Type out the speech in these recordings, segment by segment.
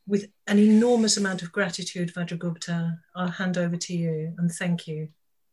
with an enormous amount of gratitude, Vajragupta, I'll hand over to you and thank you.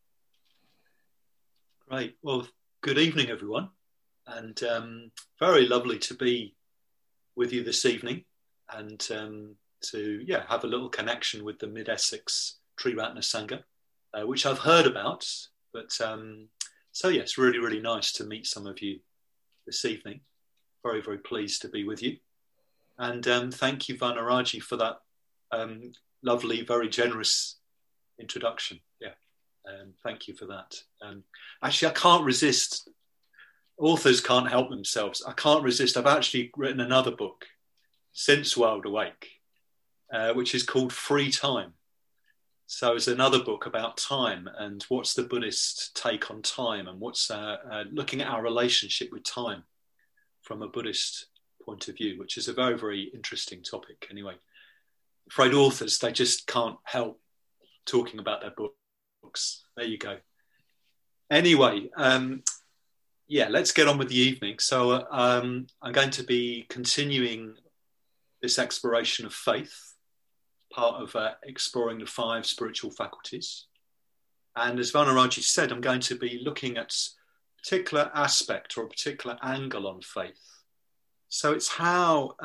Great. Well, good evening, everyone. And very lovely to be with you this evening and to have a little connection with the Mid-Essex Triratna Sangha, which I've heard about. But it's really, really nice to meet some of you this evening. Very, very pleased to be with you. And thank you, Vanaraji, for that lovely, very generous introduction. Thank you for that. Actually, I can't resist. Authors can't help themselves. I can't resist. I've actually written another book since Wild Awake, which is called Free Time. So it's another book about time and what's the Buddhist take on time and what's looking at our relationship with time from a Buddhist point of view, which is a very, very interesting topic. Anyway, I'm afraid authors, they just can't help talking about their books. There you go. Anyway, let's get on with the evening. So I'm going to be continuing this exploration of faith, part of exploring the 5 spiritual faculties. And as Vanaraji said, I'm going to be looking at a particular aspect or a particular angle on faith. So it's how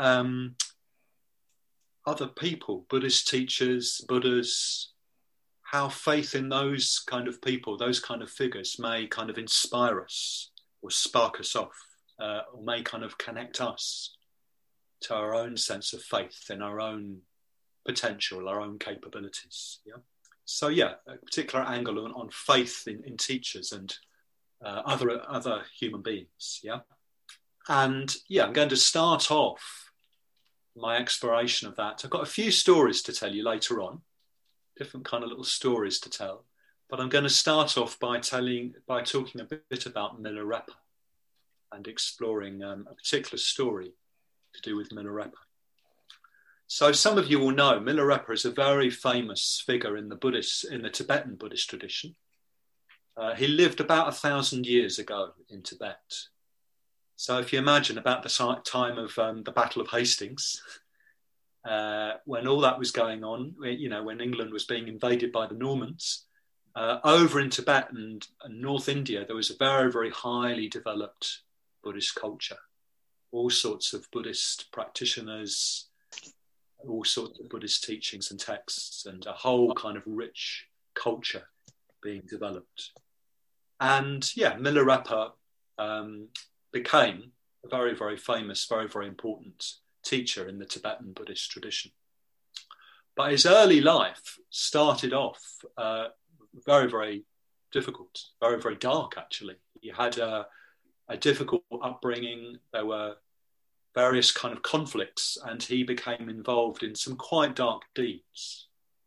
other people, Buddhist teachers, Buddhas, how faith in those kind of people, those kind of figures may kind of inspire us or spark us off, or may kind of connect us to our own sense of faith in our own potential, our own capabilities. So a particular angle on faith in teachers and other human beings. And I'm going to start off my exploration of that. I've got a few stories to tell you later on, different kind of little stories to tell. But I'm going to start off by talking a bit about Milarepa and exploring a particular story to do with Milarepa. So some of you will know Milarepa is a very famous figure in the Tibetan Buddhist tradition. He lived about 1,000 years ago in Tibet. So if you imagine about the time of the Battle of Hastings, when all that was going on, when England was being invaded by the Normans, over in Tibet and North India, there was a very, very highly developed Buddhist culture. All sorts of Buddhist practitioners, all sorts of Buddhist teachings and texts, and a whole kind of rich culture being developed. And Milarepa became a very, very famous, very, very important teacher in the Tibetan Buddhist tradition. But his early life started off very, very difficult, very, very dark, actually. He had a difficult upbringing. There were various kind of conflicts, and he became involved in some quite dark deeds.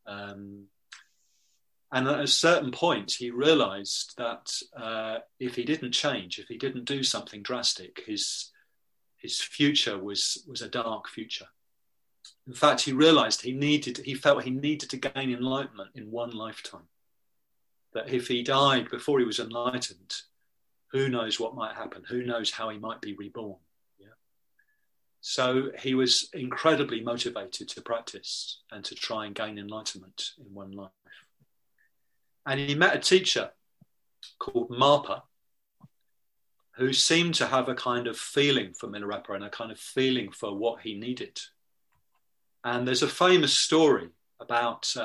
And at a certain point, he realized that if he didn't change, if he didn't do something drastic, his future was a dark future. In fact, he realized he felt he needed to gain enlightenment in one lifetime. That if he died before he was enlightened, who knows what might happen? Who knows how he might be reborn? So he was incredibly motivated to practice and to try and gain enlightenment in one life. And he met a teacher called Marpa, who seemed to have a kind of feeling for Milarepa and a kind of feeling for what he needed. And there's a famous story about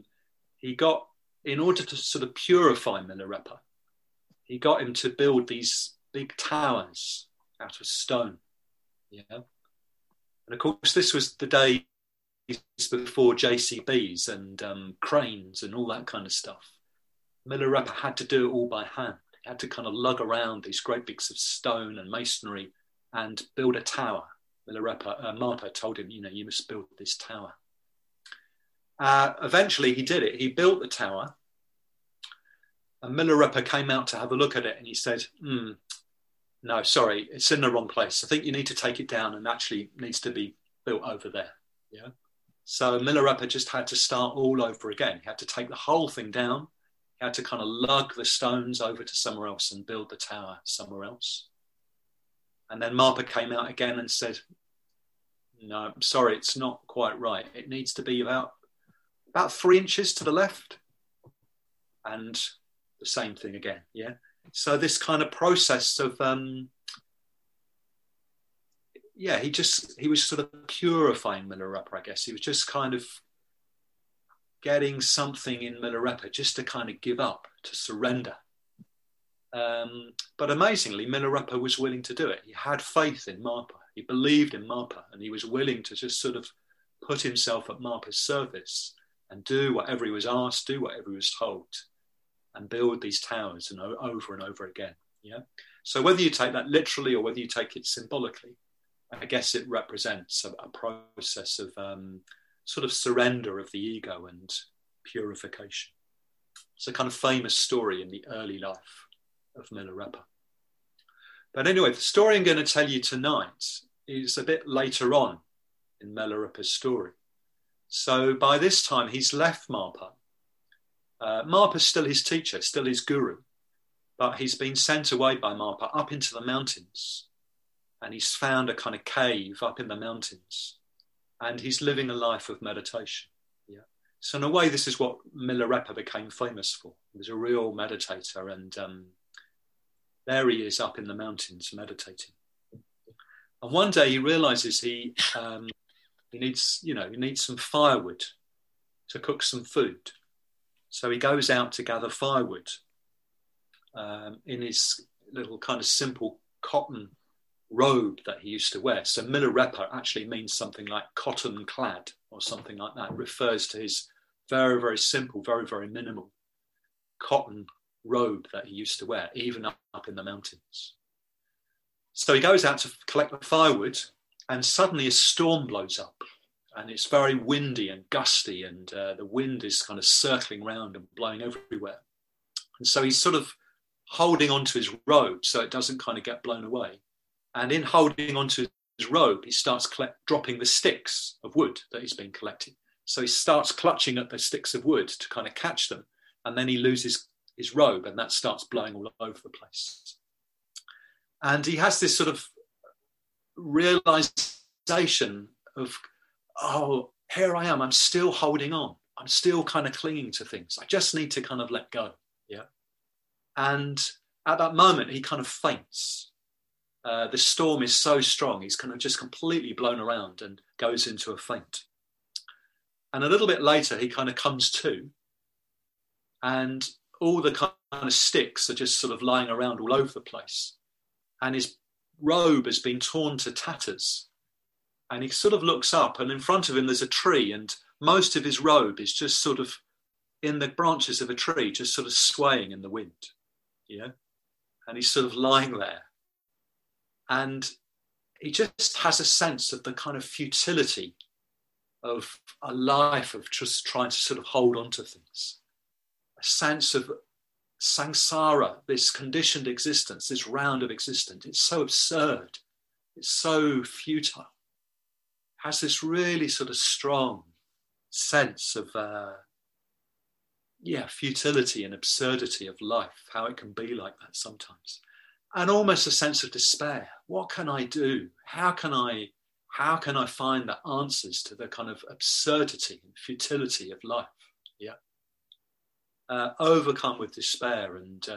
in order to sort of purify Milarepa, he got him to build these big towers out of stone. And of course, this was the days before JCBs and cranes and all that kind of stuff. Milarepa had to do it all by hand. He had to kind of lug around these great bits of stone and masonry and build a tower. Marpa told him, you must build this tower. Eventually he did it. He built the tower, and Milarepa came out to have a look at it, and he said, no, sorry, it's in the wrong place. I think you need to take it down, and actually needs to be built over there. So Milarepa just had to start all over again. He had to take the whole thing down. He had to kind of lug the stones over to somewhere else and build the tower somewhere else. And then Marpa came out again and said, No, I'm sorry, it's not quite right. It needs to be about 3 inches to the left, and the same thing again. Yeah. So this kind of process of he was sort of purifying Milarepa, I guess. He was just kind of getting something in Milarepa just to kind of give up, to surrender. But amazingly, Milarepa was willing to do it. He had faith in Marpa. He believed in Marpa, and he was willing to just sort of put himself at Marpa's service and do whatever he was asked, do whatever he was told, and build these towers and over and over again. Yeah. So whether you take that literally or whether you take it symbolically, I guess it represents a process of sort of surrender of the ego and purification. It's a kind of famous story in the early life of Milarepa. But anyway, the story I'm going to tell you tonight is a bit later on in Milarepa's story. So by this time, he's left Marpa. Marpa's still his teacher, still his guru, but he's been sent away by Marpa up into the mountains, and he's found a kind of cave up in the mountains, and he's living a life of meditation. Yeah. So in a way, this is what Milarepa became famous for. He was a real meditator, and there he is up in the mountains meditating. And one day he realizes he needs some firewood to cook some food. So he goes out to gather firewood in his little kind of simple cotton robe that he used to wear. So Milarepa actually means something like cotton clad or something like that. It refers to his very, very simple, very, very minimal cotton robe that he used to wear, even up in the mountains. So he goes out to collect the firewood, and suddenly a storm blows up, and it's very windy and gusty, and the wind is kind of circling around and blowing everywhere. And so he's sort of holding onto his robe so it doesn't kind of get blown away. And in holding onto his robe, he starts dropping the sticks of wood that he's been collecting. So he starts clutching at the sticks of wood to kind of catch them, and then he loses his robe, and that starts blowing all over the place. And he has this sort of realization of, oh, here I am, I'm still holding on. I'm still kind of clinging to things. I just need to kind of let go. Yeah. And at that moment, he kind of faints. The storm is so strong, he's kind of just completely blown around and goes into a faint. And a little bit later, he kind of comes to, and all the kind of sticks are just sort of lying around all over the place. And his robe has been torn to tatters. And he sort of looks up, and in front of him there's a tree, and most of his robe is just sort of in the branches of a tree, just sort of swaying in the wind. Yeah. And he's sort of lying there. And he just has a sense of the kind of futility of a life of just trying to sort of hold on to things. A sense of samsara, this conditioned existence, this round of existence. It's so absurd. It's so futile. Has this really sort of strong sense of futility and absurdity of life, how it can be like that sometimes. And almost a sense of despair. What can I do? How can I find the answers to the kind of absurdity and futility of life? Yeah. Overcome with despair and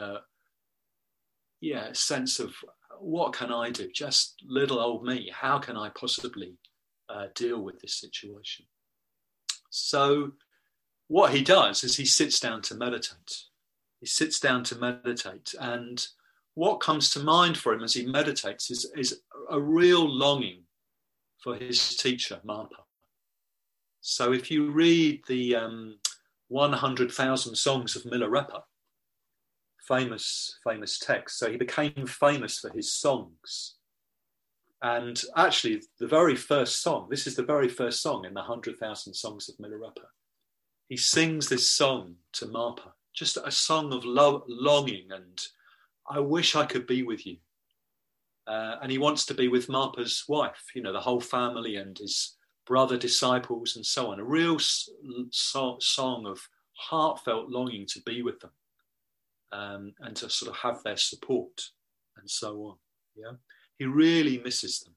a sense of what can I do? Just little old me. How can I possibly deal with this situation? So what he does is he sits down to meditate. He sits down to meditate, and what comes to mind for him as he meditates is a real longing for his teacher, Marpa. So if you read the 100,000 Songs of Milarepa, famous text, so he became famous for his songs. And actually, the very first song, this is the very first song in the 100,000 Songs of Milarepa. He sings this song to Marpa, just a song of longing and I wish I could be with you. And he wants to be with Marpa's wife, the whole family and his brother disciples and so on. A real song of heartfelt longing to be with them and to sort of have their support and so on. Yeah, he really misses them. He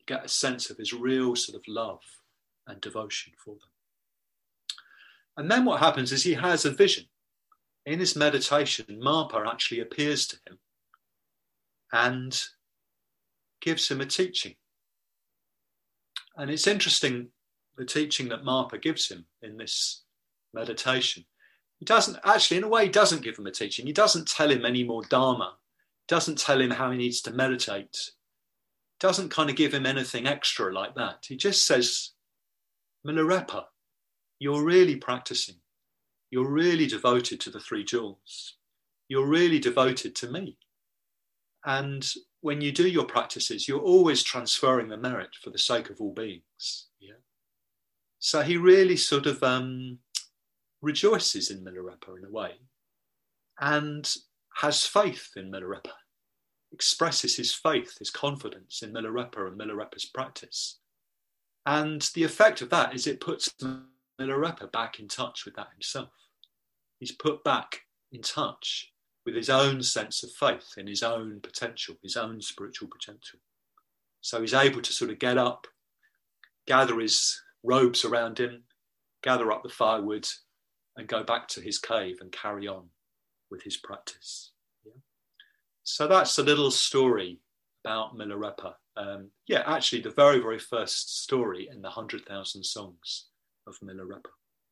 get a sense of his real sort of love and devotion for them. And then what happens is he has a vision. In his meditation, Marpa actually appears to him and gives him a teaching. And it's interesting, the teaching that Marpa gives him in this meditation. He doesn't actually, in a way, he doesn't give him a teaching. He doesn't tell him any more Dharma. Doesn't tell him how he needs to meditate. Doesn't kind of give him anything extra like that. He just says, Milarepa, you're really practicing. You're really devoted to the three jewels. You're really devoted to me. And when you do your practices, you're always transferring the merit for the sake of all beings. Yeah. So he really sort of rejoices in Milarepa in a way, and has faith in Milarepa, expresses his faith, his confidence in Milarepa and Milarepa's practice. And the effect of that is it puts Milarepa back in touch with that himself. He's put back in touch with his own sense of faith in his own potential, his own spiritual potential. So he's able to sort of get up, gather his robes around him, gather up the firewood, and go back to his cave and carry on with his practice. Yeah. So that's a little story about Milarepa. Actually the very, very first story in the 100,000 songs of Milarepa.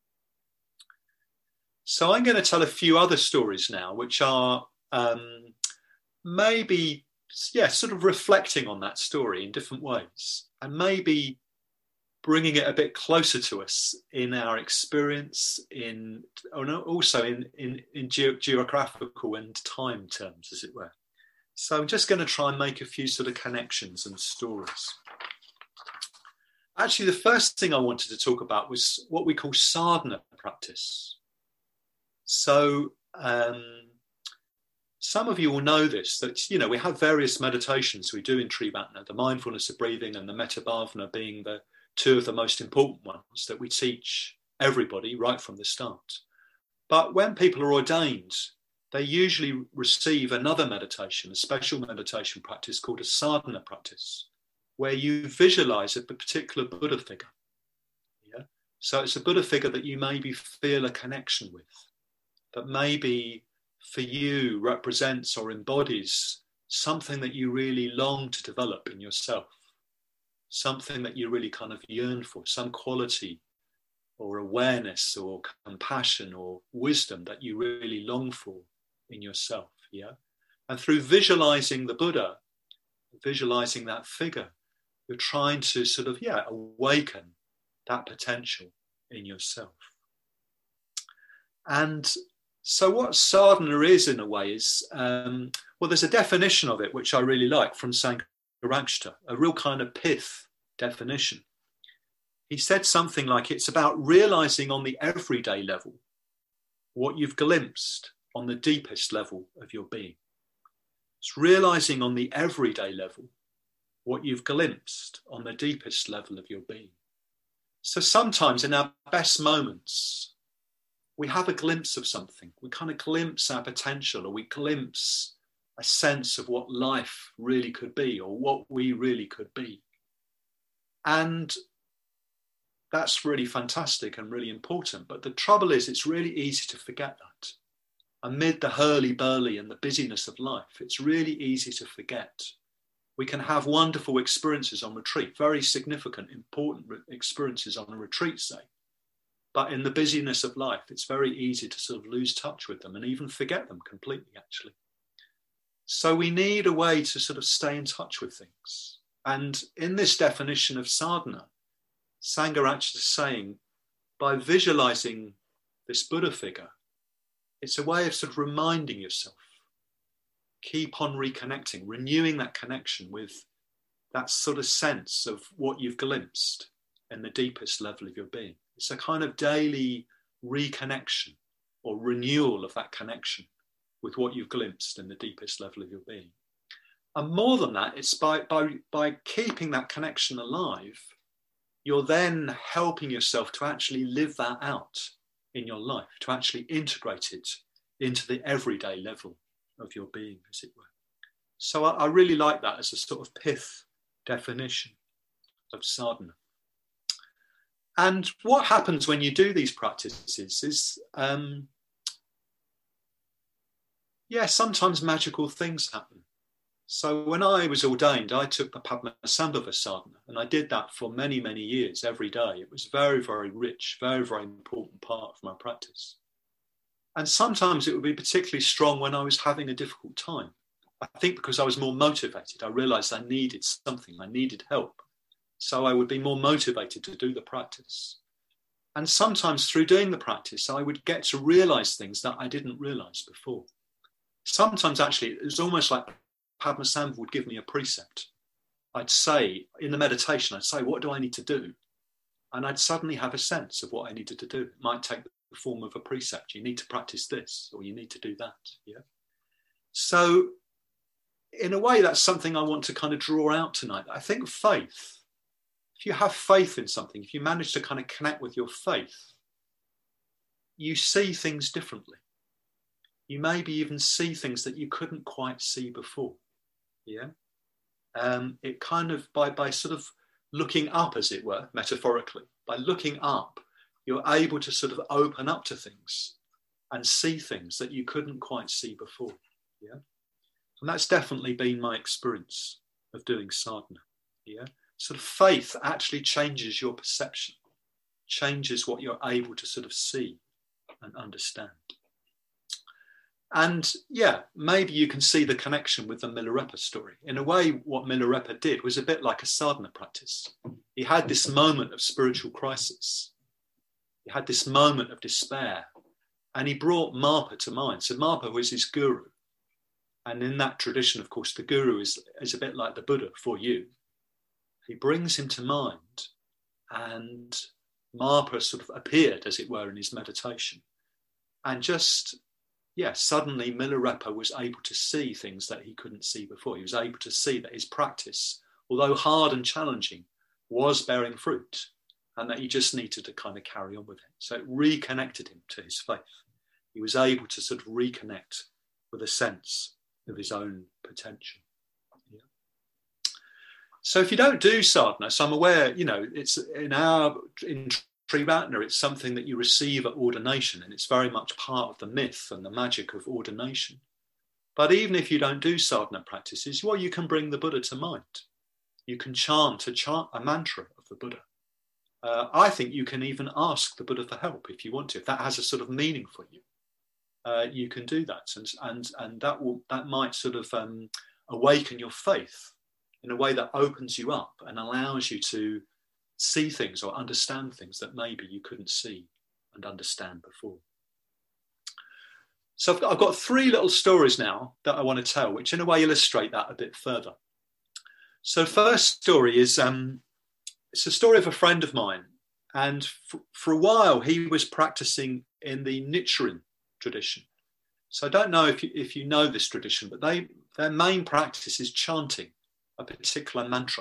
So I'm going to tell a few other stories now, which are maybe, sort of reflecting on that story in different ways, and maybe bringing it a bit closer to us in our experience, also in geographical and time terms, as it were. So I'm just going to try and make a few sort of connections and stories. Actually, the first thing I wanted to talk about was what we call sadhana practice. So some of you will know this, that, we have various meditations we do in Trivatna, the mindfulness of breathing and the metta bhavana being the two of the most important ones that we teach everybody right from the start. But when people are ordained, they usually receive another meditation, a special meditation practice called a sadhana practice, where you visualize a particular Buddha figure. Yeah? So it's a Buddha figure that you maybe feel a connection with, that maybe for you represents or embodies something that you really long to develop in yourself, something that you really kind of yearn for, some quality or awareness or compassion or wisdom that you really long for in yourself. Yeah. And through visualizing the Buddha, visualizing that figure, you're trying to sort of, awaken that potential in yourself. And so what sadhana is, in a way, is, there's a definition of it which I really like from Sangharakshita, a real kind of pith definition. He said something like, it's about realizing on the everyday level what you've glimpsed on the deepest level of your being. It's realizing on the everyday level what you've glimpsed on the deepest level of your being. So sometimes in our best moments, we have a glimpse of something. We kind of glimpse our potential, or we glimpse a sense of what life really could be, or what we really could be. And that's really fantastic and really important. But the trouble is, it's really easy to forget that. Amid the hurly-burly and the busyness of life, it's really easy to forget. We can have wonderful experiences on retreat, very significant, important experiences on a retreat, say. But in the busyness of life, it's very easy to sort of lose touch with them and even forget them completely, actually. So we need a way to sort of stay in touch with things. And in this definition of sadhana, Sangharakshita is saying, by visualizing this Buddha figure, it's a way of sort of reminding yourself, keep on reconnecting, renewing that connection with that sort of sense of what you've glimpsed in the deepest level of your being. It's a kind of daily reconnection or renewal of that connection with what you've glimpsed in the deepest level of your being. And more than that, it's by keeping that connection alive, you're then helping yourself to actually live that out in your life, to actually integrate it into the everyday level of your being, as it were. So I really like that as a sort of pith definition of sadhana. And what happens when you do these practices is, sometimes magical things happen. So when I was ordained, I took the Padmasambhava sadhana, and I did that for many, many years, every day. It was very, very rich, very, very important part of my practice. And sometimes it would be particularly strong when I was having a difficult time. I think because I was more motivated, I realized I needed something, I needed help. So I would be more motivated to do the practice. And sometimes through doing the practice, I would get to realize things that I didn't realize before. Sometimes actually, it was almost like Padmasambhava would give me a precept. I'd say, in the meditation, I'd say, what do I need to do? And I'd suddenly have a sense of what I needed to do. It might take the form of a precept. You need to practice this, or you need to do that. Yeah. So in a way, that's something I want to kind of draw out tonight. I think faith, if you have faith in something, if you manage to kind of connect with your faith, you see things differently. You maybe even see things that you couldn't quite see before. Yeah. It kind of, by sort of looking up, as it were, metaphorically, by looking up, you're able to sort of open up to things and see things that you couldn't quite see before. Yeah. And that's definitely been my experience of doing sadhana. Yeah. Sort of faith actually changes your perception, changes what you're able to sort of see and understand. And yeah, maybe you can see the connection with the Milarepa story. In a way, what Milarepa did was a bit like a sadhana practice. He had this moment of spiritual crisis. He had this moment of despair. And he brought Marpa to mind. So Marpa was his guru. And in that tradition, of course, the guru is a bit like the Buddha for you. He brings him to mind. And Marpa sort of appeared, as it were, in his meditation. And just... suddenly Milarepa was able to see things that he couldn't see before. He was able to see that his practice, although hard and challenging, was bearing fruit, and that he just needed to kind of carry on with it. So it reconnected him to his faith. He was able to sort of reconnect with a sense of his own potential. Yeah. So if you don't do sadhana, so I'm aware, it's in Triratna, it's something that you receive at ordination, and it's very much part of the myth and the magic of ordination. But even if you don't do sadhana practices, you can bring the Buddha to mind. You can chant a mantra of the Buddha. I think you can even ask the Buddha for help if you want to. If that has a sort of meaning for you, you can do that, and that might sort of awaken your faith in a way that opens you up and allows you to see things or understand things that maybe you couldn't see and understand before. So I've got 3 little stories now that I want to tell, which in a way illustrate that a bit further. So first story is, it's a story of a friend of mine. And for a while, he was practicing in the Nichiren tradition. So I don't know if you know this tradition, but their main practice is chanting a particular mantra.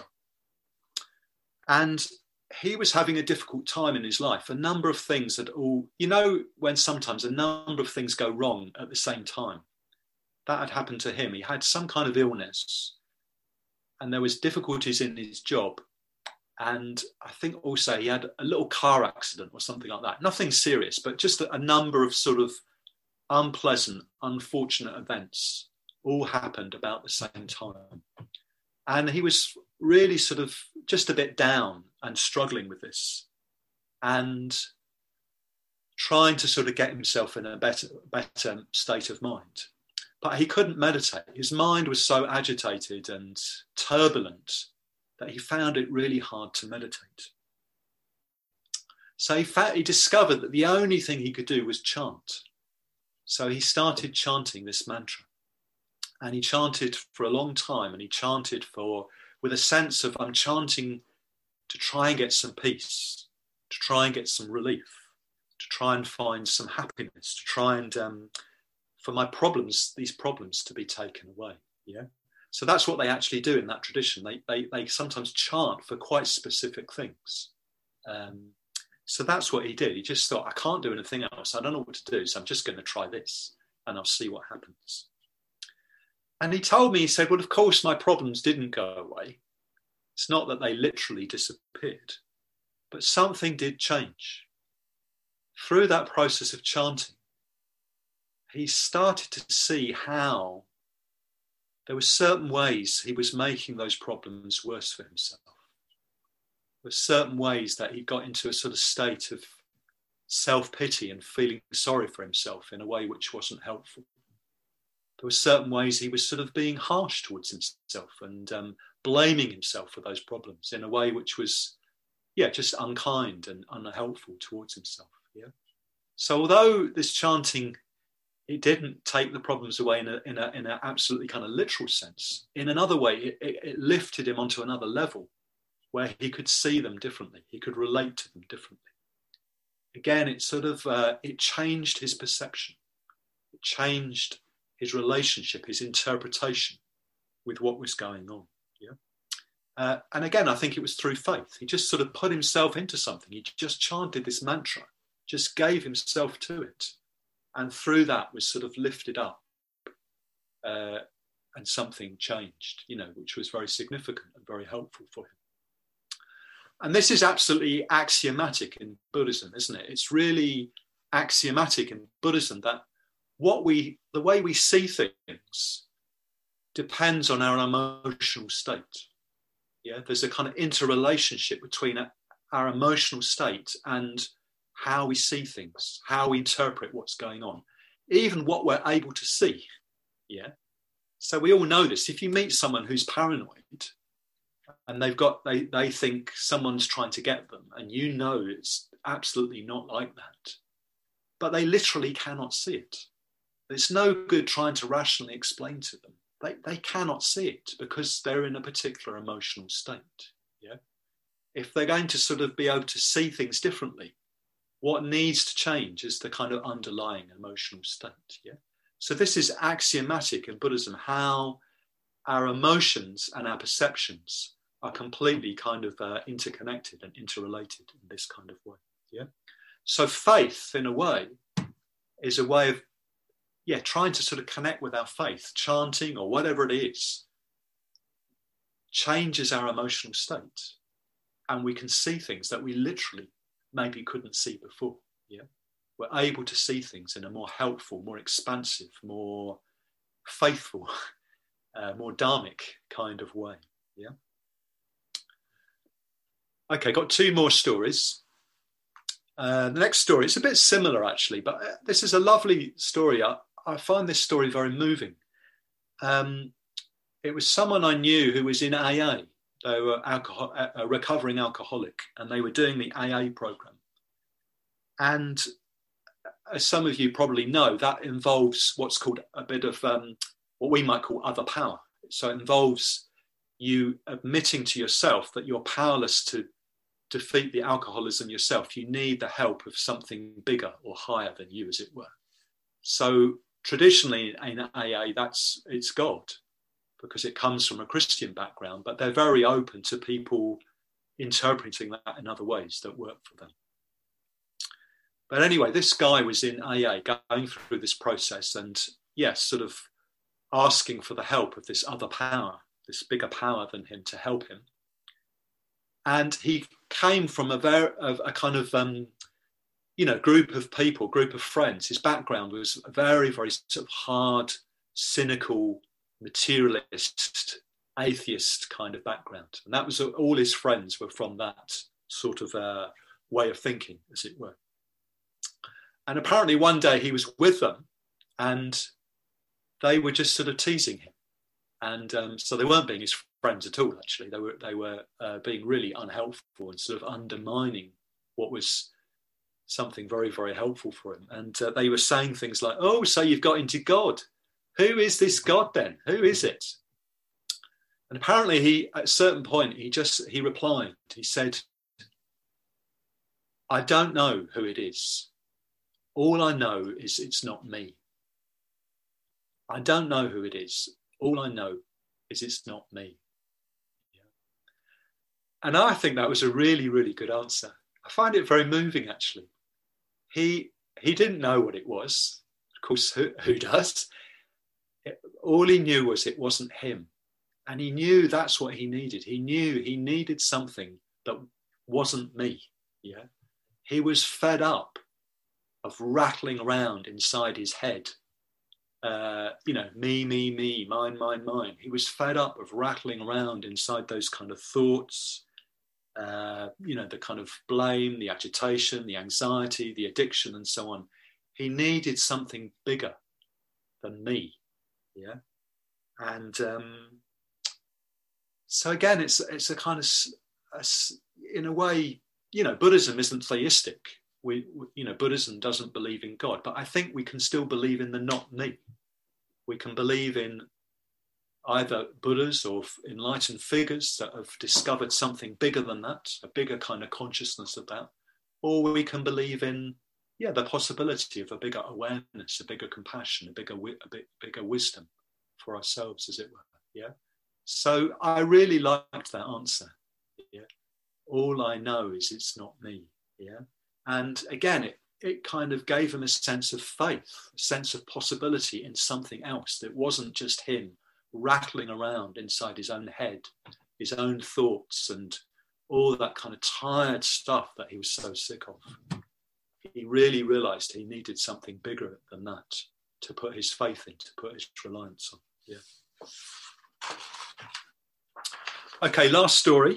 And he was having a difficult time in his life. A number of things when sometimes a number of things go wrong at the same time. That had happened to him. He had some kind of illness, and there was difficulties in his job. And I think also he had a little car accident or something like that. Nothing serious, but just a number of sort of unpleasant, unfortunate events all happened about the same time. And he was really sort of just a bit down and struggling with this and trying to sort of get himself in a better state of mind. But he couldn't meditate. His mind was so agitated and turbulent that he found it really hard to meditate. So he discovered that the only thing he could do was chant. So he started chanting this mantra. And he chanted for a long time, and he chanted with a sense of, I'm chanting to try and get some peace, to try and get some relief, to try and find some happiness, to try and, for these problems to be taken away. Yeah. So that's what they actually do in that tradition. They sometimes chant for quite specific things. So that's what he did. He just thought, I can't do anything else. I don't know what to do. So I'm just going to try this and I'll see what happens. And he told me, he said, well, of course, my problems didn't go away. It's not that they literally disappeared, but something did change. Through that process of chanting, he started to see how there were certain ways he was making those problems worse for himself. There were certain ways that he got into a sort of state of self-pity and feeling sorry for himself in a way which wasn't helpful. There were certain ways he was sort of being harsh towards himself and blaming himself for those problems in a way which was, just unkind and unhelpful towards himself. Yeah. So although this chanting, it didn't take the problems away in a absolutely kind of literal sense, in another way, it lifted him onto another level where he could see them differently. He could relate to them differently. Again, it sort of, it changed his perception. It changed his relationship, his interpretation with what was going on. Yeah. And again, I think it was through faith. He just sort of put himself into something. He just chanted this mantra, just gave himself to it. And through that was sort of lifted up and something changed, which was very significant and very helpful for him. And this is absolutely axiomatic in Buddhism, isn't it? It's really axiomatic in Buddhism that the way we see things depends on our emotional state. Yeah, there's a kind of interrelationship between our emotional state and how we see things, how we interpret what's going on, even what we're able to see. Yeah. So we all know this. If you meet someone who's paranoid and they think someone's trying to get them, and it's absolutely not like that, but they literally cannot see it. It's no good trying to rationally explain to them. They cannot see it because they're in a particular emotional state. Yeah. If they're going to sort of be able to see things differently, what needs to change is the kind of underlying emotional state. Yeah. So this is axiomatic in Buddhism, how our emotions and our perceptions are completely kind of interconnected and interrelated in this kind of way. Yeah. So faith, in a way, is a way of trying to sort of connect with our faith. Chanting or whatever it is changes our emotional state, and we can see things that we literally maybe couldn't see before. Yeah, we're able to see things in a more helpful, more expansive, more faithful, more dharmic kind of way. Yeah. Okay, got two more stories. The next story, it's a bit similar actually, but this is a lovely story. I find this story very moving. It was someone I knew who was in AA. They were a recovering alcoholic, and they were doing the AA program. And as some of you probably know, that involves what's called a bit of what we might call other power. So it involves you admitting to yourself that you're powerless to defeat the alcoholism yourself. You need the help of something bigger or higher than you, as it were. So traditionally in AA, it's God, because it comes from a Christian background, but they're very open to people interpreting that in other ways that work for them. But anyway, this guy was in AA going through this process and sort of asking for the help of this other power, this bigger power than him, to help him. And he came from a kind of group of people, group of friends. His background was a very, very sort of hard, cynical, materialist, atheist kind of background. And that was all his friends were from that sort of way of thinking, as it were. And apparently one day he was with them and they were just sort of teasing him. And so they weren't being his friends at all, actually. They were being really unhelpful and sort of undermining what was something very, very helpful for him. And they were saying things like, "Oh, so you've got into God. Who is this God then? Who is it?" And apparently at a certain point, he replied, he said, "I don't know who it is. All I know is it's not me. I don't know who it is. All I know is it's not me." Yeah. And I think that was a really, really good answer. I find it very moving, actually. He didn't know what it was. Of course, who does? All he knew was it wasn't him. And he knew that's what he needed. He knew he needed something that wasn't me. Yeah. He was fed up of rattling around inside his head. Me, mine. He was fed up of rattling around inside those kind of thoughts, the kind of blame, the agitation, the anxiety, the addiction, and so on. He needed something bigger than me. Yeah. And so again, it's a kind of, in a way, Buddhism isn't theistic. Buddhism doesn't believe in God, but I think we can still believe in the not me. We can believe in either Buddhas or enlightened figures that have discovered something bigger than that, a bigger kind of consciousness of that, or we can believe in, the possibility of a bigger awareness, a bigger compassion, a bigger wisdom for ourselves, as it were. Yeah. So I really liked that answer. Yeah. All I know is it's not me. Yeah. And again, it kind of gave him a sense of faith, a sense of possibility in something else that wasn't just him rattling around inside his own head, his own thoughts, and all that kind of tired stuff that he was so sick of. He really realized he needed something bigger than that to put his faith in, to put his reliance on. Yeah. Okay, last story.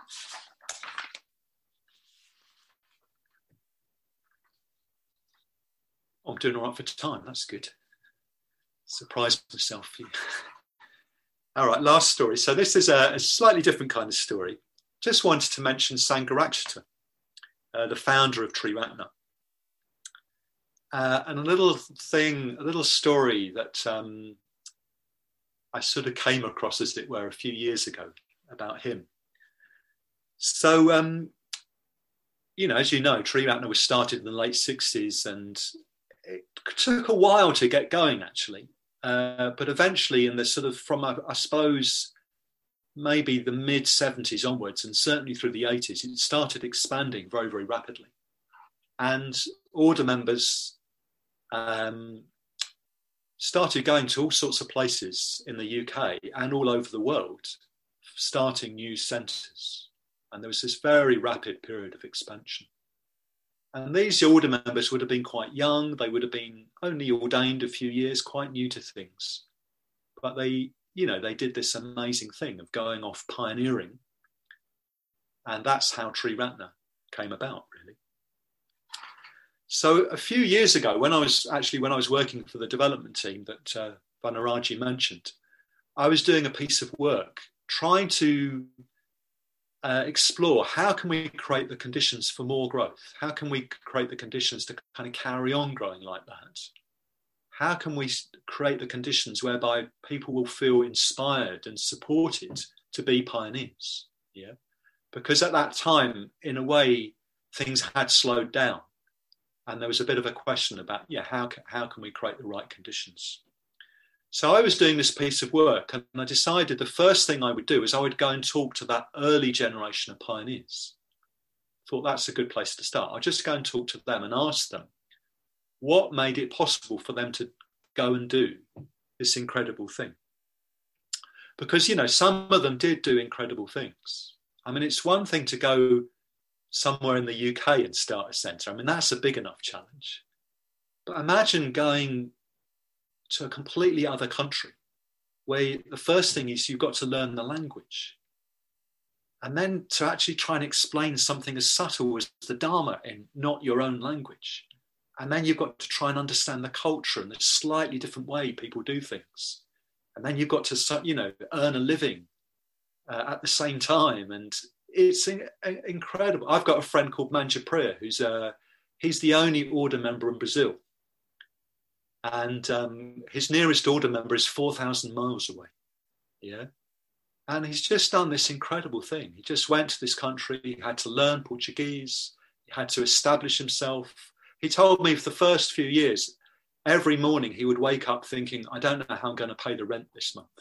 I'm doing all right for time. That's good. Surprised myself. All right, last story. So this is a slightly different kind of story. Just wanted to mention Sangharakshita, the founder of Triratna. And a little story that I sort of came across, as it were, a few years ago about him. So, as you know, Triratna was started in the late 60s, and it took a while to get going, actually. But eventually, in the sort of from, I suppose, maybe the mid 70s onwards, and certainly through the 80s, it started expanding very, very rapidly. And order members started going to all sorts of places in the UK and all over the world, starting new centres. And there was this very rapid period of expansion. And these order members would have been quite young. They would have been only ordained a few years, quite new to things. But they did this amazing thing of going off pioneering. And that's how Triratna came about, really. So a few years ago, when I was working for the development team that Vanaraji mentioned, I was doing a piece of work trying to explore how can we create the conditions for more growth? How can we create the conditions to kind of carry on growing like that? How can we create the conditions whereby people will feel inspired and supported to be pioneers? Yeah, because at that time, in a way, things had slowed down. And there was a bit of a question about, how can we create the right conditions? So I was doing this piece of work, and I decided the first thing I would do is I would go and talk to that early generation of pioneers. Thought that's a good place to start. I'll just go and talk to them and ask them what made it possible for them to go and do this incredible thing. Because, some of them did do incredible things. I mean, it's one thing to go somewhere in the UK and start a centre. I mean, that's a big enough challenge. But imagine going to a completely other country where the first thing is you've got to learn the language. And then to actually try and explain something as subtle as the Dharma in not your own language. And then you've got to try and understand the culture and the slightly different way people do things. And then you've got to, earn a living at the same time. And it's incredible. I've got a friend called Manjapriya, he's the only order member in Brazil. And his nearest order member is 4,000 miles away. Yeah. And he's just done this incredible thing. He just went to this country, he had to learn Portuguese, he had to establish himself. He told me for the first few years, every morning he would wake up thinking, I don't know how I'm going to pay the rent this month.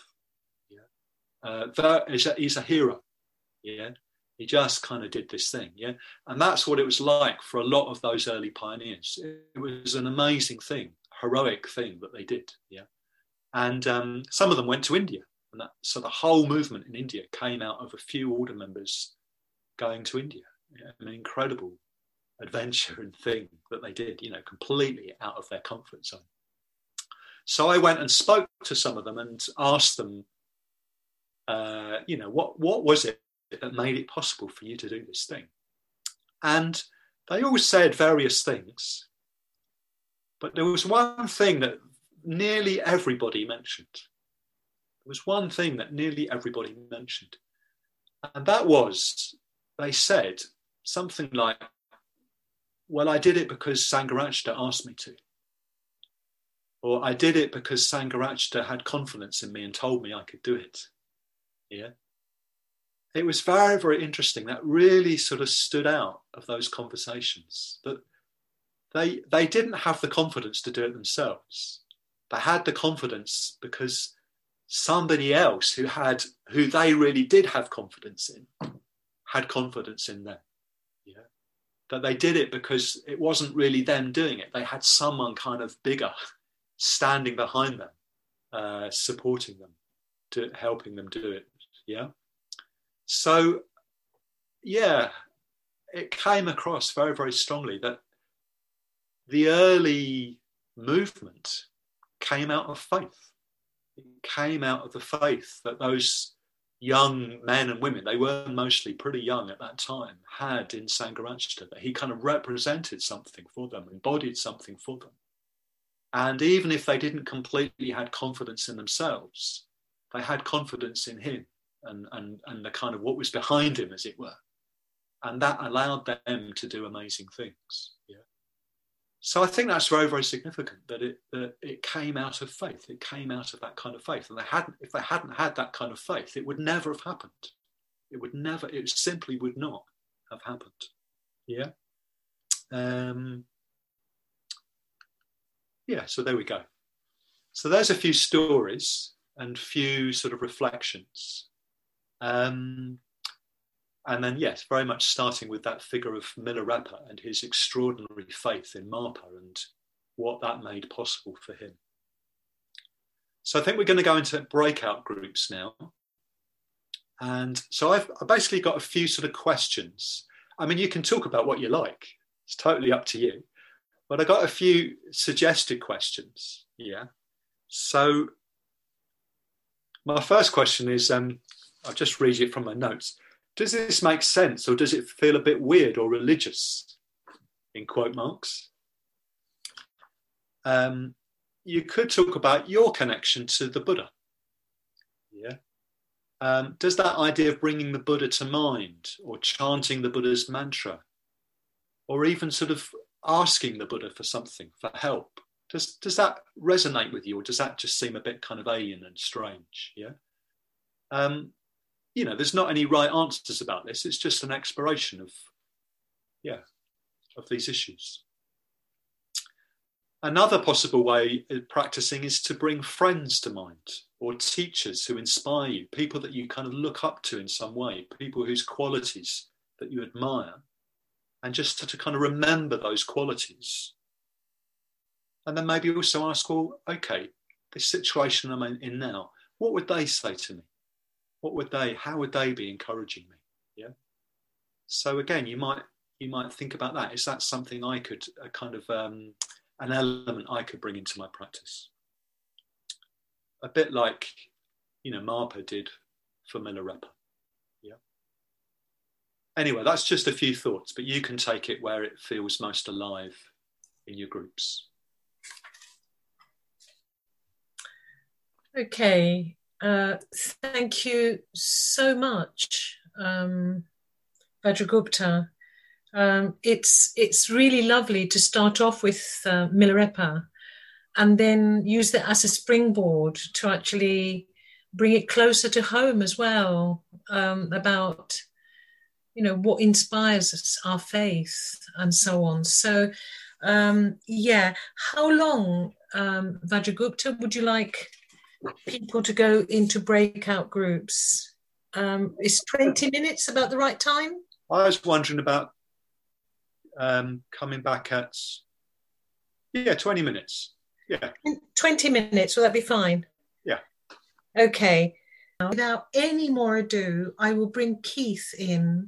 Yeah. He's a hero. Yeah. He just kind of did this thing, yeah? And that's what it was like for a lot of those early pioneers. It was an amazing thing, heroic thing that they did, yeah? And some of them went to India. So the whole movement in India came out of a few order members going to India. An incredible adventure and thing that they did, completely out of their comfort zone. So I went and spoke to some of them and asked them, what was it that made it possible for you to do this thing? And they all said various things, but there was one thing that nearly everybody mentioned. There was one thing that nearly everybody mentioned, and that was, they said something like, well, I did it because Sangharakshita asked me to. Or I did it because Sangharakshita had confidence in me and told me I could do it. Yeah. It was very, very interesting. That really sort of stood out of those conversations, that they didn't have the confidence to do it themselves. They had the confidence because somebody else who they really did have confidence in, had confidence in them. Yeah. That they did it because it wasn't really them doing it. They had someone kind of bigger standing behind them, supporting them, helping them do it. Yeah. So, yeah, it came across very, very strongly that the early movement came out of faith. It came out of the faith that those young men and women, they were mostly pretty young at that time, had in Sangharakshita, that he kind of represented something for them, embodied something for them. And even if they didn't completely had confidence in themselves, they had confidence in him and the kind of what was behind him, as it were. And that allowed them to do amazing things. Yeah. So I think that's very, very significant, that it came out of faith. It came out of that kind of faith. And if they hadn't had that kind of faith, it would never have happened. It simply would not have happened. Yeah. So there we go. So there's a few stories and few sort of reflections. And then, yes, very much starting with that figure of Milarepa and his extraordinary faith in Marpa and what that made possible for him. So I think we're going to go into breakout groups now. And so I've basically got a few sort of questions. I mean, you can talk about what you like. It's totally up to you. But I got a few suggested questions. Yeah. So my first question is, I'll just read it from my notes. Does this make sense, or does it feel a bit weird or religious? In quote marks. You could talk about your connection to the Buddha. Yeah. Does that idea of bringing the Buddha to mind, or chanting the Buddha's mantra, or even sort of asking the Buddha for something, for help, does that resonate with you, or does that just seem a bit kind of alien and strange? Yeah. There's not any right answers about this. It's just an exploration of these issues. Another possible way of practicing is to bring friends to mind, or teachers who inspire you, people that you kind of look up to in some way, people whose qualities that you admire, and just to kind of remember those qualities. And then maybe also ask, well, okay, this situation I'm in now, what would they say to me? How would they be encouraging me? Yeah. So again, you might think about that. Is that something I could an element I could bring into my practice? A bit like, Marpa did for Milarepa. Yeah. Anyway, that's just a few thoughts, but you can take it where it feels most alive in your groups. Okay. Thank you so much, Vajragupta. It's really lovely to start off with Milarepa and then use that as a springboard to actually bring it closer to home as well, about, what inspires us, our faith and so on. So, how long, Vajragupta, would you like people to go into breakout groups? Is 20 minutes about the right time? I was wondering about coming back at 20 minutes. Yeah. 20 minutes, will that be fine? Yeah. Okay. without any more ado, I will bring Keith in,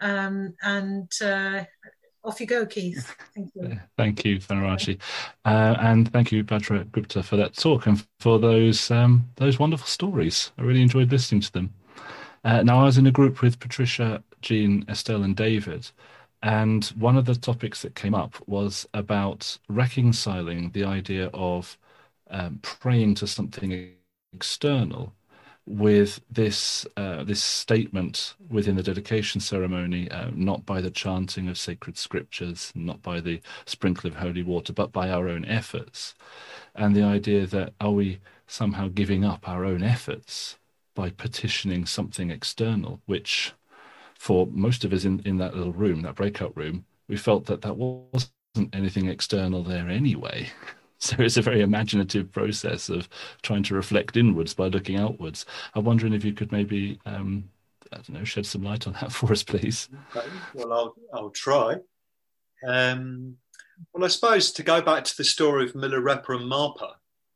and off you go, Keith. Thank you. Thank you, Thanaraji. And thank you, Bhadra Gupta, for that talk and for those wonderful stories. I really enjoyed listening to them. Now, I was in a group with Patricia, Jean, Estelle, and David, and one of the topics that came up was about reconciling the idea of praying to something external with this statement within the dedication ceremony, not by the chanting of sacred scriptures, not by the sprinkle of holy water, but by our own efforts. And the idea that, are we somehow giving up our own efforts by petitioning something external, which for most of us in that little room, that breakout room, we felt that wasn't anything external there anyway. So it's a very imaginative process of trying to reflect inwards by looking outwards. I'm wondering if you could maybe, I don't know, shed some light on that for us, please. Okay. Well, I'll try. Well, I suppose to go back to the story of Milarepa and Marpa,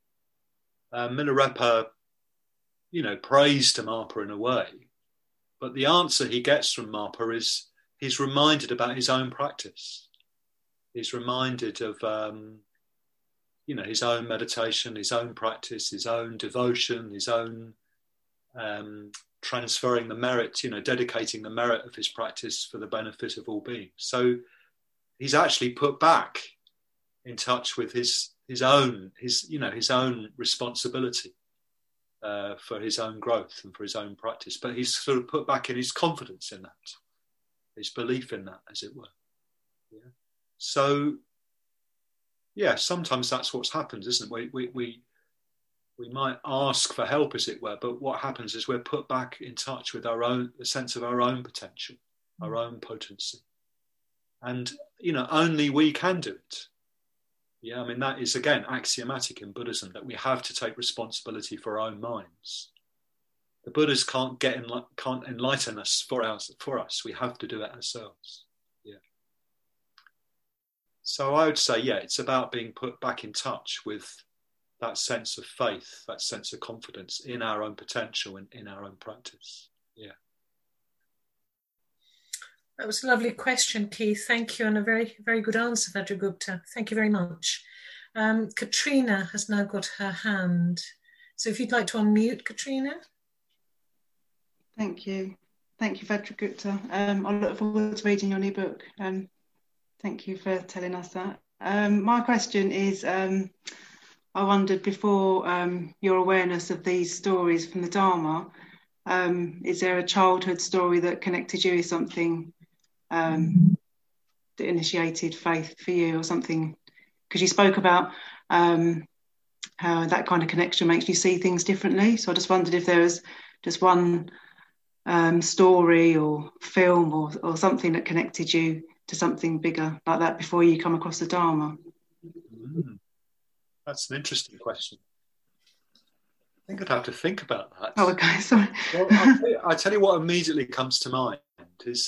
Milarepa, prays to Marpa in a way, but the answer he gets from Marpa is he's reminded about his own practice. He's reminded of his own meditation, his own practice, his own devotion, his own transferring the merit, dedicating the merit of his practice for the benefit of all beings. So he's actually put back in touch with his own responsibility for his own growth and for his own practice. But he's sort of put back in his confidence in that, his belief in that, as it were. Yeah. So, yeah, sometimes that's what's happened, isn't it? We might ask for help, as it were, but what happens is we're put back in touch with the sense of our own potential, our own potency. And, only we can do it. Yeah, I mean, that is, again, axiomatic in Buddhism, that we have to take responsibility for our own minds. The Buddhas can't enlighten us for us. We have to do it ourselves. Yeah. So I would say, yeah, it's about being put back in touch with that sense of faith, that sense of confidence in our own potential and in our own practice. Yeah. That was a lovely question, Keith. Thank you, and a very, very good answer, Bhadra Gupta. Thank you very much. Katrina has now got her hand. So if you'd like to unmute, Katrina. Thank you. Thank you, Bhadra Gupta. I look forward to reading your new book. Thank you for telling us that. My question is, I wondered, before your awareness of these stories from the Dharma, is there a childhood story that connected you with something that initiated faith for you, or something? Because you spoke about how that kind of connection makes you see things differently. So I just wondered if there was just one story or film or something that connected you to something bigger like that before you come across the Dharma. That's an interesting question. I think I'd have to think about that. Oh, okay, sorry. Well, I'll tell you what immediately comes to mind is,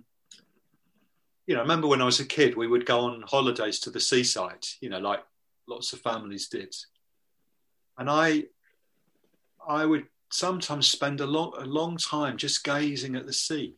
I remember when I was a kid, we would go on holidays to the seaside, like lots of families did. And I would sometimes spend a long time just gazing at the sea.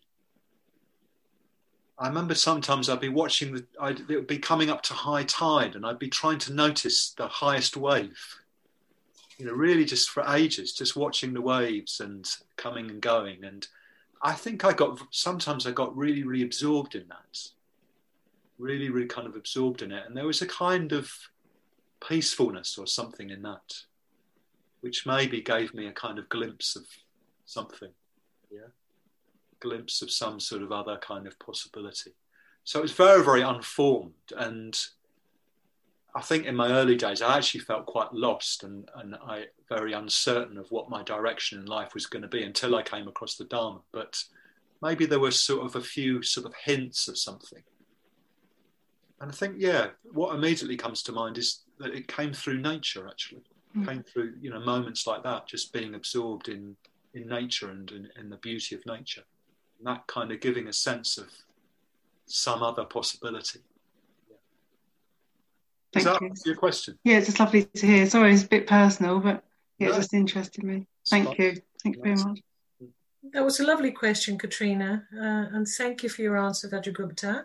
I remember sometimes I'd be watching it would be coming up to high tide, and I'd be trying to notice the highest wave. Really just for ages, just watching the waves and coming and going. And I think sometimes I got really, really absorbed in that. Really, really kind of absorbed in it. And there was a kind of peacefulness or something in that, which maybe gave me a kind of glimpse of something. Yeah. Glimpse of some sort of other kind of possibility. So it was very, very unformed. And I think in my early days, I actually felt quite lost and I very uncertain of what my direction in life was going to be until I came across the Dharma. But maybe there were sort of a few sort of hints of something. And I think, yeah, what immediately comes to mind is that it came through nature, actually. It came through, moments like that, just being absorbed in nature and in the beauty of nature. And that kind of giving a sense of some other possibility. Does that answer your question? Yeah, it's just lovely to hear. Sorry, it's a bit personal, but Yeah, just interested me. Thank you. Thank you very much. That was a lovely question, Katrina, and thank you for your answer, Vajragupta.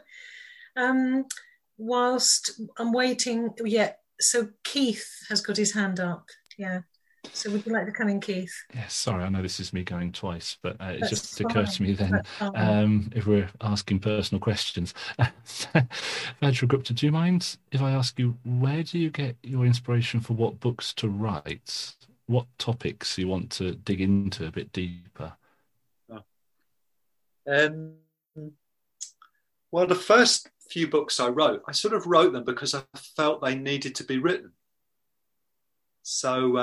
Whilst I'm waiting, so Keith has got his hand up. Yeah. So would you like to come in, Keith? Yes, sorry, I know this is me going twice, but it just fine. occurred to me then, if we're asking personal questions. Vajragupta, do you mind if I ask you, where do you get your inspiration for what books to write? What topics you want to dig into a bit deeper? Well, the first few books I wrote, I sort of wrote them because I felt they needed to be written. So,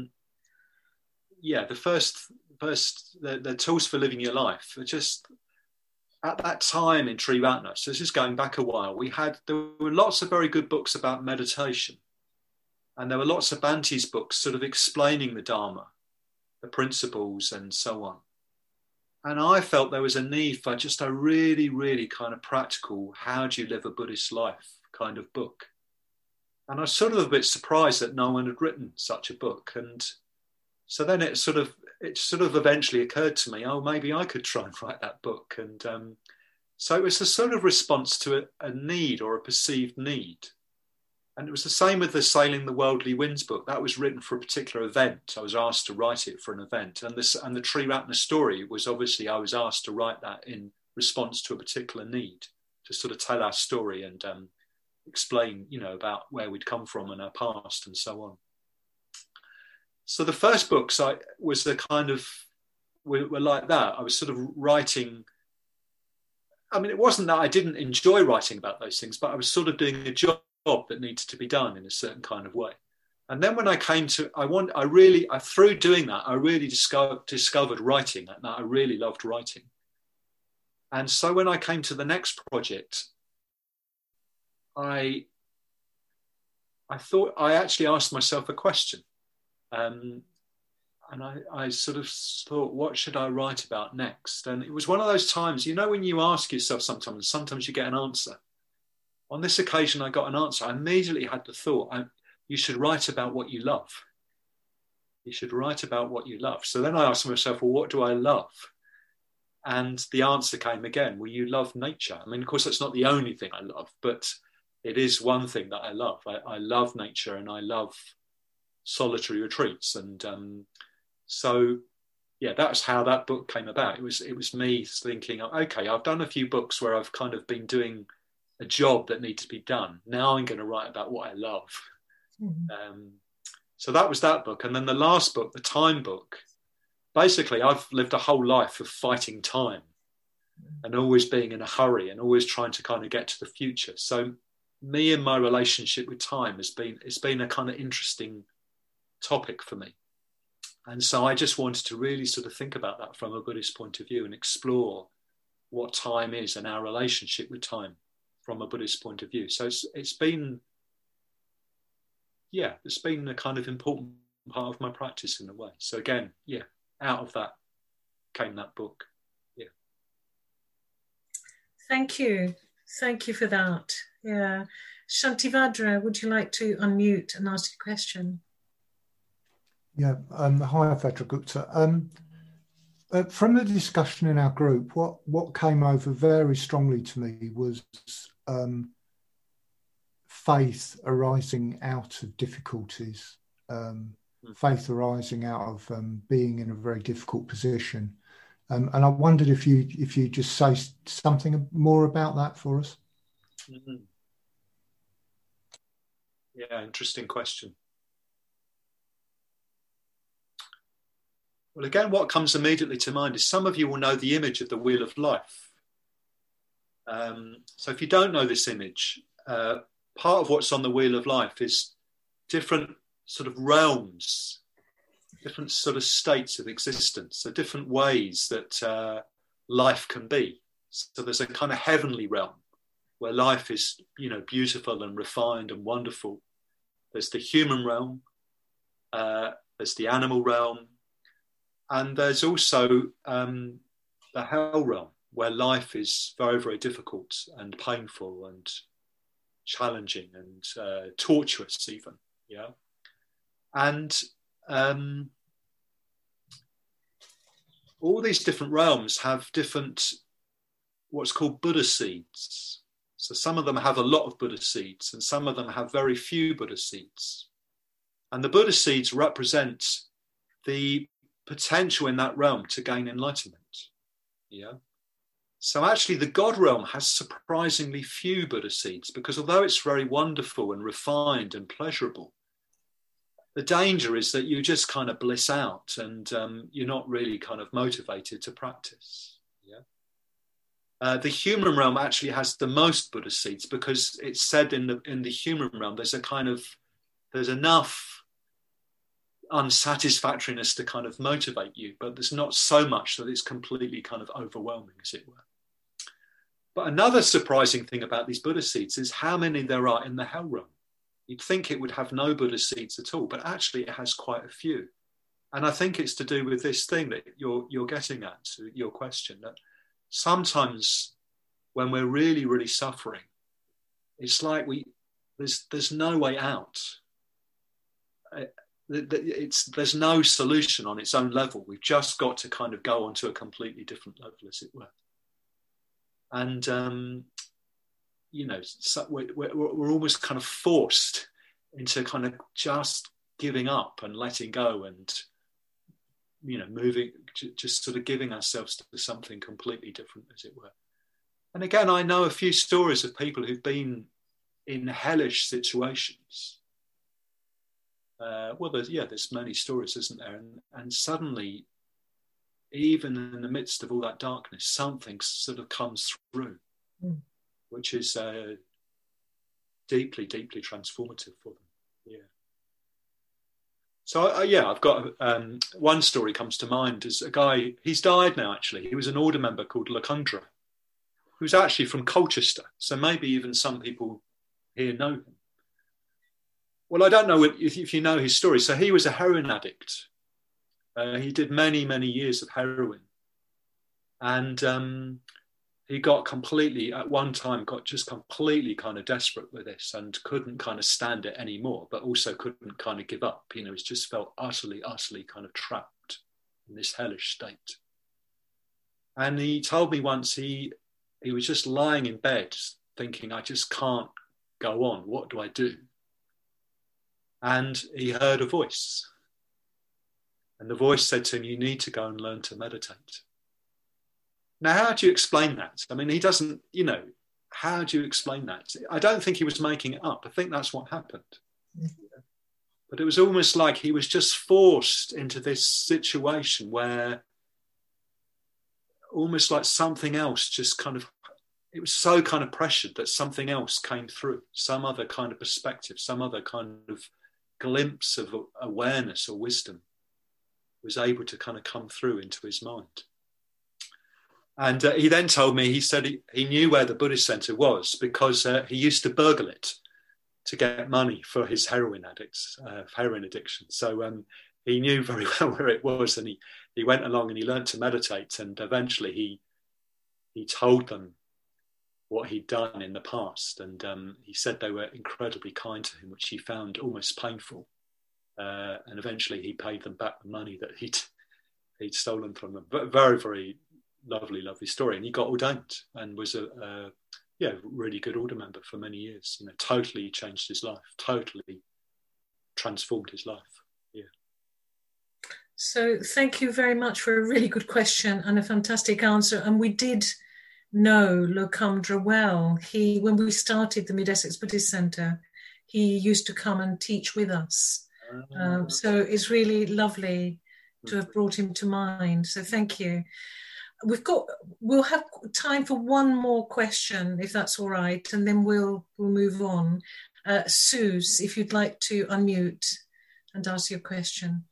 the first, the Tools for Living Your Life, are just at that time in Triratna, so this is going back a while, there were lots of very good books about meditation. And there were lots of Bhante's books sort of explaining the Dharma, the principles and so on. And I felt there was a need for just a really, really kind of practical, how do you live a Buddhist life kind of book. And I was sort of a bit surprised that no one had written such a book. And so then it sort of eventually occurred to me, oh, maybe I could try and write that book. And so it was a sort of response to a need or a perceived need. And it was the same with the Sailing the Worldly Winds book. That was written for a particular event. I was asked to write it for an event. And the Triratna story was obviously, I was asked to write that in response to a particular need, to sort of tell our story and explain, about where we'd come from and our past and so on. So the first books were like that. I was sort of writing. I mean, it wasn't that I didn't enjoy writing about those things, but I was sort of doing a job that needed to be done in a certain kind of way. And then when I came to, through doing that, I really discovered writing, and I really loved writing. And so when I came to the next project, I actually asked myself a question. And I sort of thought, what should I write about next? And it was one of those times, when you ask yourself sometimes you get an answer. On this occasion, I got an answer. I immediately had the thought, you should write about what you love. You should write about what you love. So then I asked myself, well, what do I love? And the answer came again, well, you love nature. I mean, of course, that's not the only thing I love, but it is one thing that I love. I love nature and I love solitary retreats. And that's how that book came about. It was me thinking, okay, I've done a few books where I've kind of been doing a job that needs to be done. Now I'm going to write about what I love. Mm-hmm. So that was that book. And then the last book, the time book, basically I've lived a whole life of fighting time and always being in a hurry and always trying to kind of get to the future. So me and my relationship with time it's been a kind of interesting topic for me. And so I just wanted to really sort of think about that from a Buddhist point of view and explore what time is and our relationship with time from a Buddhist point of view. So it's been a kind of important part of my practice in a way. So again, out of that came that book. Yeah. Thank you for that. Yeah. Shantivadra, would you like to unmute and ask a question? Yeah. Hi, Vajragupta. From the discussion in our group, what came over very strongly to me was faith arising out of difficulties, faith arising out of being in a very difficult position. And I wondered if you just say something more about that for us. Mm-hmm. Yeah, interesting question. Well, again, what comes immediately to mind is some of you will know the image of the Wheel of Life. So if you don't know this image, part of what's on the Wheel of Life is different sort of realms, different sort of states of existence, so different ways that life can be. So there's a kind of heavenly realm where life is, beautiful and refined and wonderful. There's the human realm, there's the animal realm, and there's also the hell realm, where life is very, very difficult and painful and challenging and torturous even, yeah. And all these different realms have different, what's called Buddha seeds. So some of them have a lot of Buddha seeds and some of them have very few Buddha seeds. And the Buddha seeds represent the potential in that realm to gain enlightenment. Yeah. So actually the God realm has surprisingly few Buddha seeds, because although it's very wonderful and refined and pleasurable, the danger is that you just kind of bliss out and you're not really kind of motivated to practice. Yeah. The human realm actually has the most Buddha seeds, because it's said in the human realm there's enough unsatisfactoriness to kind of motivate you, but there's not so much that it's completely kind of overwhelming, as it were. But another surprising thing about these Buddha seeds is how many there are in the hell realm. You'd think it would have no Buddha seeds at all, but actually it has quite a few. And I think it's to do with this thing that you're getting at, your question, that sometimes when we're really, really suffering, it's like there's no way out. There's no solution on its own level. We've just got to kind of go on to a completely different level, as it were. And so we're almost kind of forced into kind of just giving up and letting go and, moving, just sort of giving ourselves to something completely different, as it were. And again, I know a few stories of people who've been in hellish situations. There's many stories, isn't there? And suddenly, even in the midst of all that darkness, something sort of comes through, which is deeply, deeply transformative for them. Yeah. So I've got one story comes to mind. Is a guy, he's died now actually. He was an order member called Lakundra, who's actually from Colchester. So maybe even some people here know him. Well, I don't know if you know his story. So he was a heroin addict. He did many, many years of heroin. And he got completely kind of desperate with this and couldn't kind of stand it anymore, but also couldn't kind of give up. He just felt utterly, utterly kind of trapped in this hellish state. And he told me once he was just lying in bed thinking, I just can't go on. What do I do? And he heard a voice. And the voice said to him, you need to go and learn to meditate. Now, how do you explain that? I mean, he doesn't, how do you explain that? I don't think he was making it up. I think that's what happened. But it was almost like he was just forced into this situation where almost like something else just kind of, it was so kind of pressured that something else came through, some other kind of perspective, some other kind of glimpse of awareness or wisdom was able to kind of come through into his mind. And he then told me, he said he knew where the Buddhist center was because he used to burgle it to get money for his heroin addiction. So he knew very well where it was, and he went along and he learned to meditate, and eventually he told them what he'd done in the past, and he said they were incredibly kind to him, which he found almost painful. And eventually he paid them back the money that he'd stolen from them. But very, very lovely, lovely story. And he got ordained and was a really good order member for many years. Totally changed his life, totally transformed his life. Yeah. So thank you very much for a really good question and a fantastic answer. And we did know Lakundra well. When we started the Mid-Essex Buddhist Centre, he used to come and teach with us. So it's really lovely to have brought him to mind. So thank you. We'll have time for one more question, if that's all right, and then we'll move on. Suze, if you'd like to unmute and ask your question.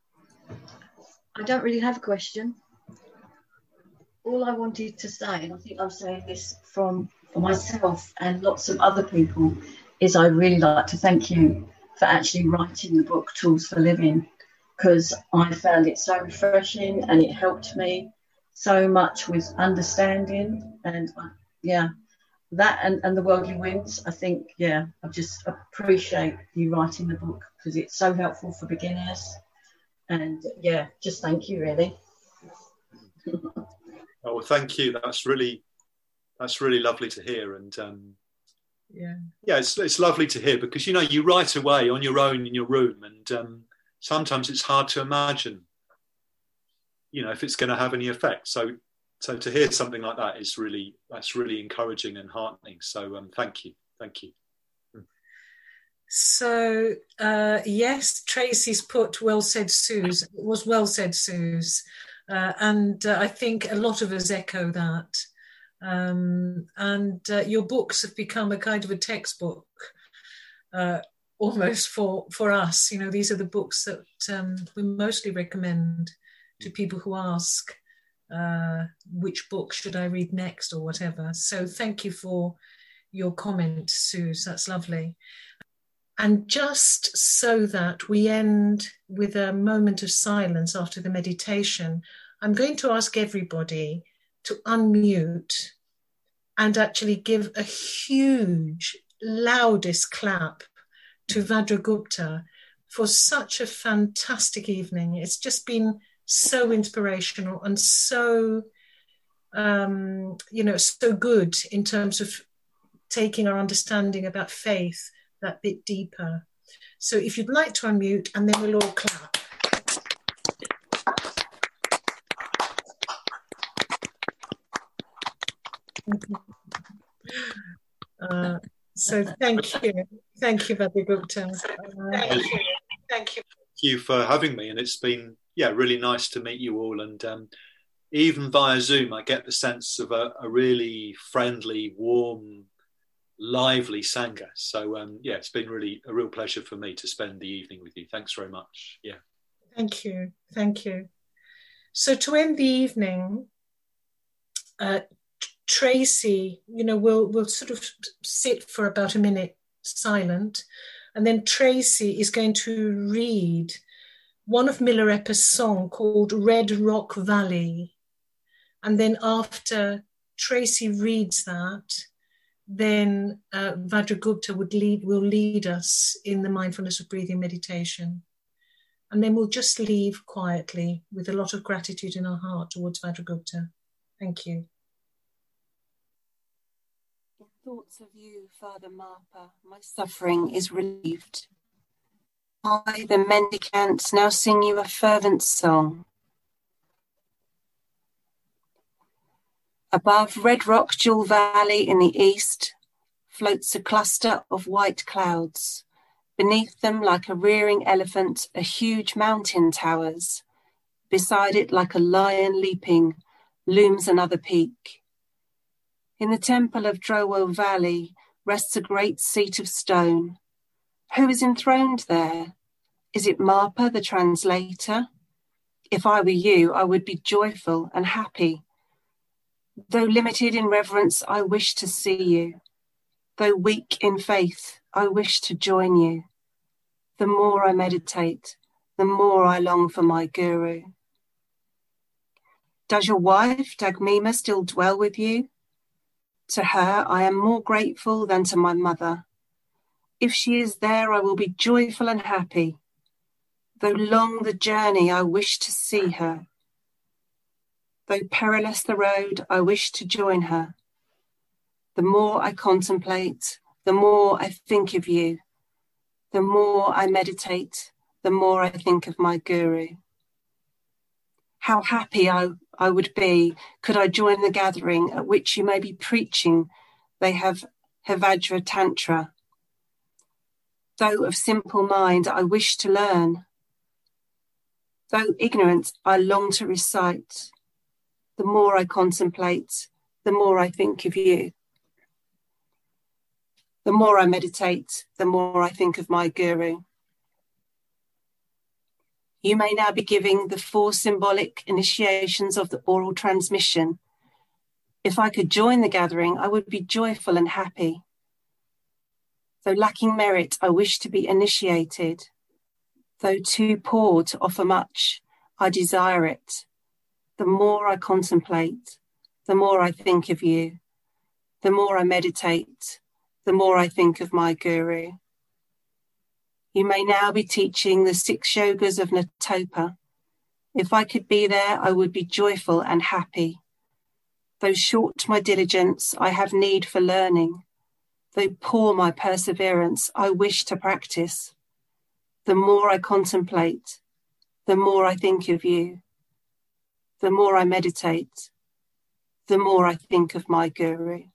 I don't really have a question. All I wanted to say, and I think I'm saying this for myself and lots of other people, is I really like to thank you for actually writing the book Tools for Living, because I found it so refreshing and it helped me so much with understanding and that and the worldly winds. I think I just appreciate you writing the book because it's so helpful for beginners. And yeah, just thank you, really. Oh, well, thank you. That's really lovely to hear. And it's lovely to hear, because you write away on your own in your room, and sometimes it's hard to imagine, if it's going to have any effect. So to hear something like that that's really encouraging and heartening. So thank you. So yes, Tracy's put "well said, Suze." It was well said, Suze, and I think a lot of us echo that. And your books have become a kind of a textbook, almost for us. These are the books that we mostly recommend to people who ask, which book should I read next or whatever. So thank you for your comment, Suze. That's lovely. And just so that we end with a moment of silence after the meditation, I'm going to ask everybody to unmute and actually give a huge, loudest clap to Vadragupta for such a fantastic evening. It's just been so inspirational and so, so good in terms of taking our understanding about faith that bit deeper. So if you'd like to unmute, and then we'll all clap. So thank you, Vadragupta. Thank you for having me, and it's been really nice to meet you all. And even via Zoom, I get the sense of a really friendly, warm, lively Sangha. So it's been really a real pleasure for me to spend the evening with you. Thanks very much. Thank you. So to end the evening, Tracy, we'll sort of sit for about a minute silent, and then Tracy is going to read one of Milarepa's song called Red Rock Valley. And then after Tracy reads that, then Vadragupta will lead us in the mindfulness of breathing meditation. And then we'll just leave quietly with a lot of gratitude in our heart towards Vadragupta. Thank you. In thoughts of you, Father Marpa, my suffering is relieved. I, the mendicant, now sing you a fervent song. Above Red Rock Jewel Valley in the east floats a cluster of white clouds. Beneath them, like a rearing elephant, a huge mountain towers. Beside it, like a lion leaping, looms another peak. In the temple of Drowo Valley rests a great seat of stone. Who is enthroned there? Is it Marpa, the translator? If I were you, I would be joyful and happy. Though limited in reverence, I wish to see you. Though weak in faith, I wish to join you. The more I meditate, the more I long for my Guru. Does your wife, Dagmima, still dwell with you? To her, I am more grateful than to my mother. If she is there, I will be joyful and happy. Though long the journey, I wish to see her. Though perilous the road, I wish to join her. The more I contemplate, the more I think of you. The more I meditate, the more I think of my Guru. How happy I would be could I join the gathering at which you may be preaching. They have Hevajra Tantra. Though of simple mind, I wish to learn. Though ignorant, I long to recite. The more I contemplate, the more I think of you. The more I meditate, the more I think of my Guru. You may now be giving the 4 symbolic initiations of the oral transmission. If I could join the gathering, I would be joyful and happy. Though lacking merit, I wish to be initiated. Though too poor to offer much, I desire it. The more I contemplate, the more I think of you. The more I meditate, the more I think of my Guru. You may now be teaching the 6 yogas of Natopa. If I could be there, I would be joyful and happy. Though short my diligence, I have need for learning. Though poor my perseverance, I wish to practice. The more I contemplate, the more I think of you. The more I meditate, the more I think of my Guru.